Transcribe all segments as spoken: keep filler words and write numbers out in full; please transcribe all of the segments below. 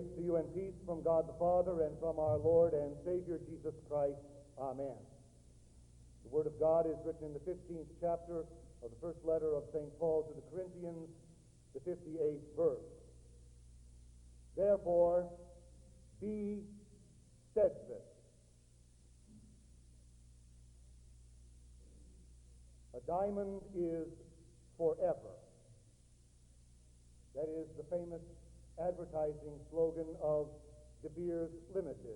Grace to you and peace from God the Father and from our Lord and Savior Jesus Christ. Amen. The Word of God is written in the fifteenth chapter of the first letter of Saint Paul to the Corinthians, the fifty-eighth verse. Therefore, be steadfast. A diamond is forever. That is the famous advertising slogan of De Beers Limited.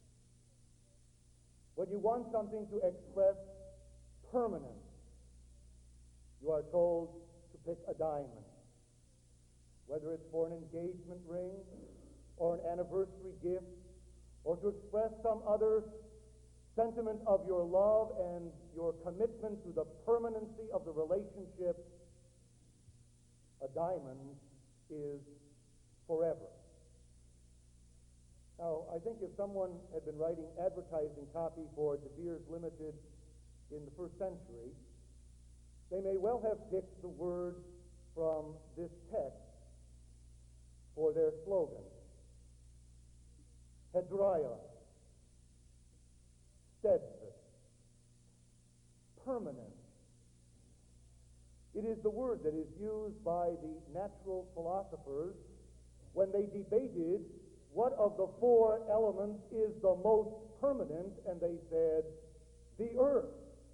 When you want something to express permanence, you are told to pick a diamond. Whether it's for an engagement ring or an anniversary gift or to express some other sentiment of your love and your commitment to the permanency of the relationship, a diamond is forever. Now, I think if someone had been writing advertising copy for De Beers Limited in the first century, they may well have picked the words from this text for their slogan. Hedraia, steadfast, permanent. It is the word that is used by the natural philosophers when they debated what of the four elements is the most permanent, and they said, the earth.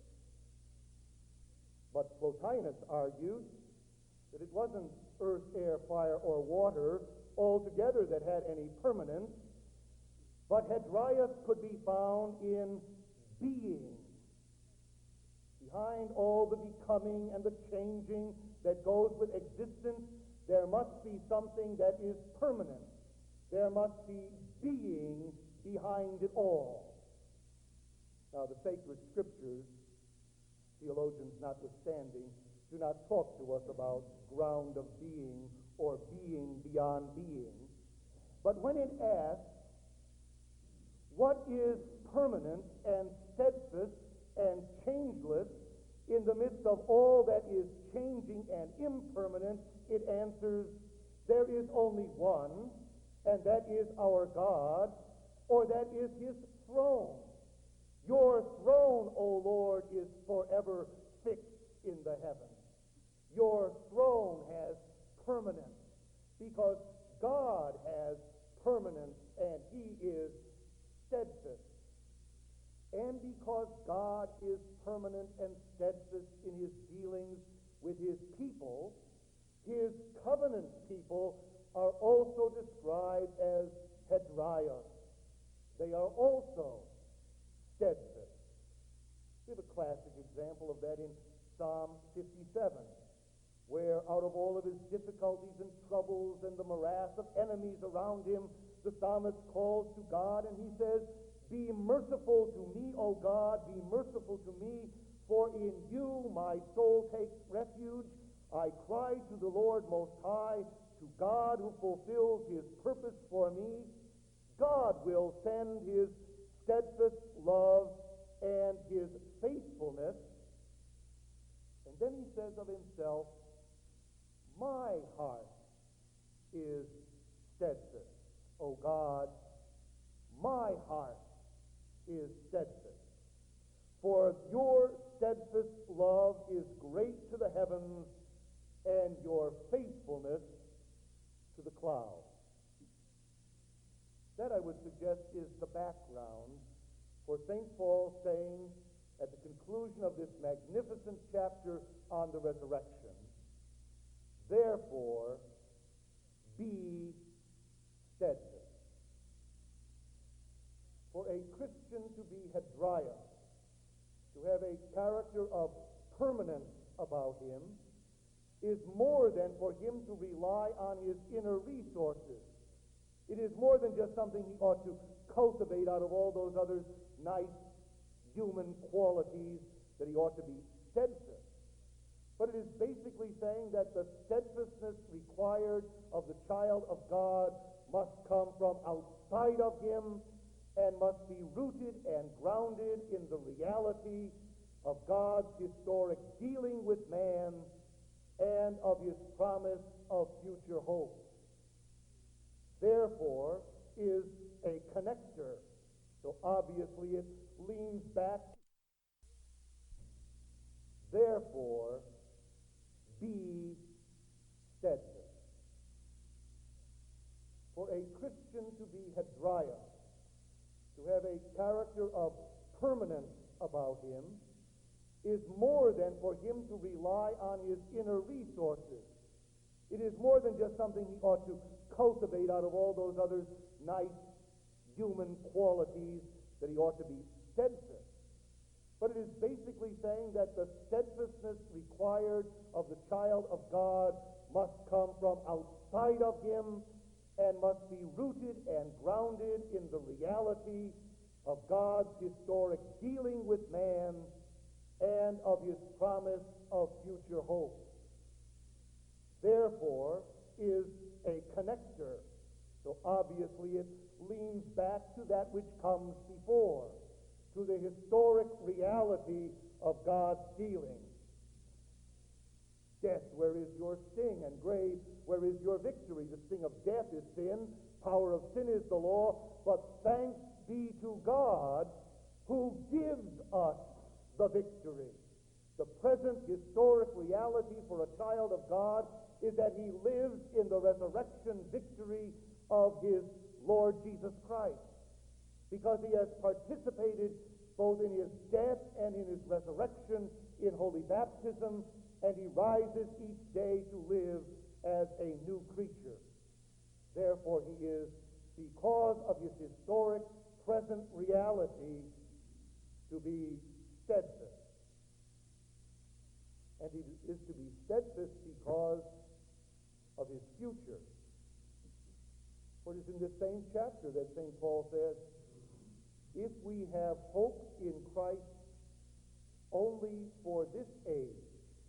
But Plotinus argued that it wasn't earth, air, fire, or water altogether that had any permanence, but Hedraia could be found in being. Behind all the becoming and the changing that goes with existence, there must be something that is permanent. There must be being behind it all. Now, the sacred scriptures, theologians notwithstanding, do not talk to us about ground of being or being beyond being. But when it asks, what is permanent and steadfast and changeless in the midst of all that is changing and impermanent, it answers, there is only one, and that is our God, or that is his throne. Your throne, O Lord, is forever fixed in the heavens. Your throne has permanence, because God has permanence, and he is steadfast. And because God is permanent and steadfast in his dealings with his people, his covenant people are also described as Hedraia. They are also steadfast. We have a classic example of that in Psalm fifty-seven, where out of all of his difficulties and troubles and the morass of enemies around him, the psalmist calls to God and he says, be merciful to me, O God, be merciful to me, for in you my soul takes refuge. I cry to the Lord Most High, to God who fulfills his purpose for me. God will send his steadfast love and his faithfulness. And then he says of himself, my heart is steadfast, O God, my heart is steadfast. For your steadfast love is great to the heavens, and your faithfulness to the clouds. That, I would suggest, is the background for Saint Paul saying at the conclusion of this magnificent chapter on the resurrection, therefore, be steadfast. For a Christian to be Hedraia, to have a character of permanence about him, is more than for him to rely on his inner resources. It is more than just something he ought to cultivate out of all those other nice human qualities that he ought to be steadfast. But it is basically saying that the steadfastness required of the child of God must come from outside of him and must be rooted and grounded in the reality of God's historic dealing with man and of his promise of future hope. Therefore, is a connector. So obviously it leans back. Therefore, be steadfast. For a Christian to be hedraios, to have a character of permanence about him, is more than for him to rely on his inner resources. It is more than just something he ought to cultivate out of all those other nice human qualities that he ought to be steadfast. But it is basically saying that the steadfastness required of the child of God must come from outside of him and must be rooted and grounded in the reality of God's historic dealing with man and of his promise of future hope. Therefore is a connector. So obviously it leans back to that which comes before, to the historic reality of God's dealing. Death, where is your sting? And grave, where is your victory? The sting of death is sin. Power of sin is the law. But thanks be to God who gives us the victory. The present historic reality for a child of God is that he lives in the resurrection victory of his Lord Jesus Christ, because he has participated both in his death and in his resurrection in holy baptism, and he rises each day to live as a new creature. Therefore he is, because of his historic present reality, to be steadfast. And he is to be steadfast because of his future. For it is in this same chapter that Saint Paul says, if we have hope in Christ only for this age,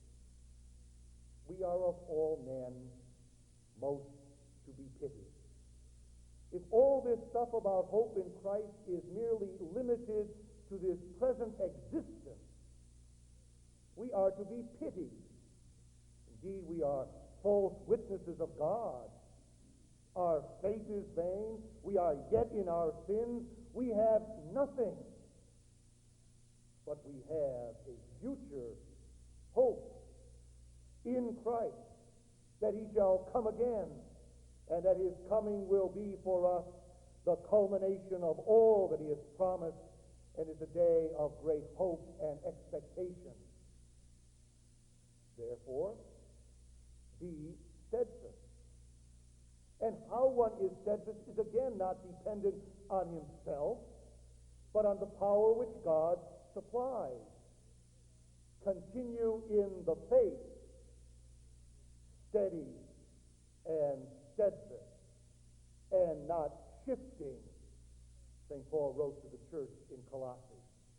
we are of all men most to be pitied. If all this stuff about hope in Christ is merely limited to this present existence, we are to be pitied. Indeed, we are false witnesses of God. Our faith is vain. We are yet in our sins. We have nothing. But we have a future hope in Christ, that he shall come again, and that his coming will be for us the culmination of all that he has promised, and is a day of great hope and expectation. Therefore, be steadfast. And how one is steadfast is again not dependent on himself, but on the power which God supplies. Continue in the faith, steady and steadfast, and not shifting, Saint Paul wrote to the church in Colossae.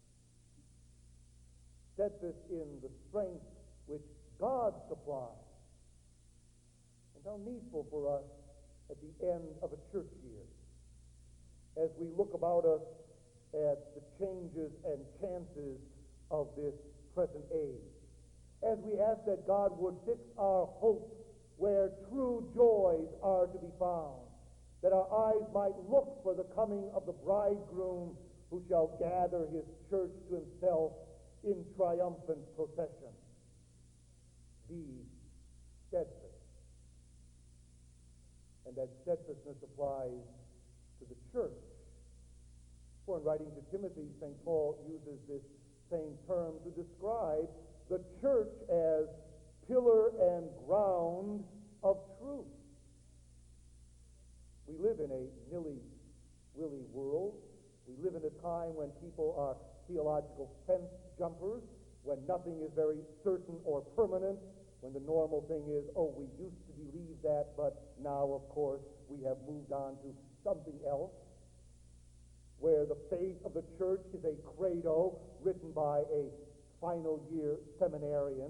Steadfast in the strength which God supplies. And how needful for us at the end of a church year, as we look about us at the changes and chances of this present age, as we ask that God would fix our hope where true joys are to be found, that our eyes might look for the coming of the bridegroom who shall gather his church to himself in triumphant procession. Be steadfast. And that steadfastness applies to the church. For in writing to Timothy, Saint Paul uses this same term to describe the church as pillar and ground of truth. We live in a nilly-willy world. We live in a time when people are theological fence jumpers, when nothing is very certain or permanent, when the normal thing is, oh, we used to believe that, but now, of course, we have moved on to something else, where the faith of the church is a credo written by a final year seminarian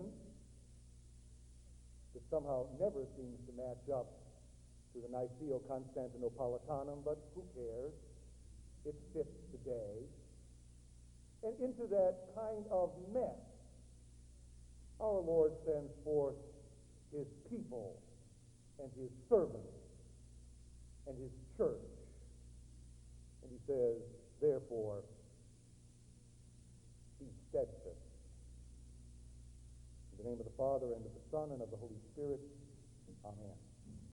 that somehow never seems to match up to the Niceo-Constantinopolitanum, but who cares? It fits today. And into that kind of mess, our Lord sends forth his people and his servants and his church. He says, therefore, be steadfast. In the name of the Father, and of the Son, and of the Holy Spirit. Amen.